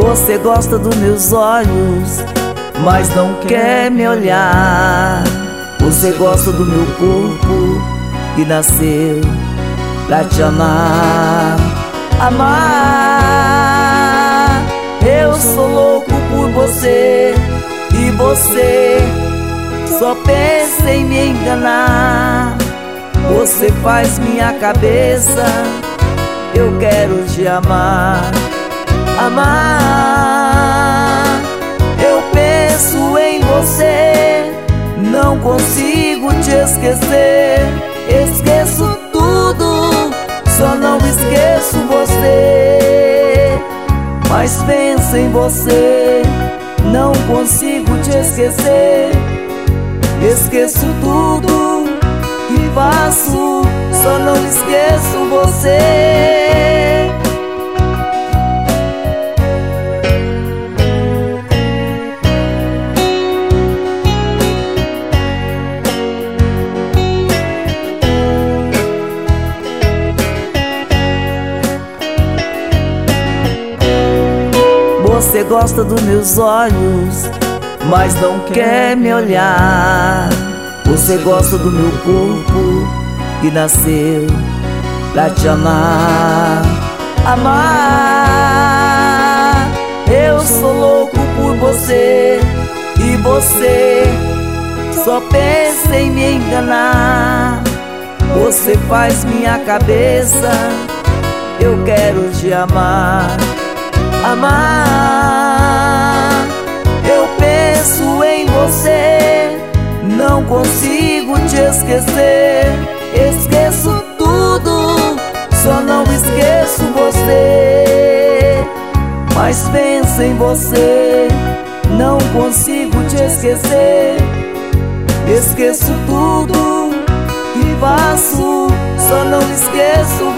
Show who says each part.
Speaker 1: Você gosta dos meus olhos, mas não quer me olhar. Você gosta do meu corpo que nasceu pra te amar. Amar, eu sou louco por você, e você só pensa em me enganar. Você faz minha cabeça, eu quero te amar. Amar, eu penso em você, não consigo te esquecer. Esqueço tudo, só não esqueço você. Mas penso em você, não consigo te esquecer. Esqueço tudo que faço, só não esqueço você. Você gosta dos meus olhos, mas não quer me olhar. Você gosta do meu corpo que nasceu pra te amar. Amar, eu sou louco por você, e você só pensa em me enganar. Você faz minha cabeça, eu quero te amar. Amar, eu penso em você, não consigo te esquecer. Esqueço tudo, só não esqueço você. Mas penso em você, não consigo te esquecer. Esqueço tudo que faço, só não esqueço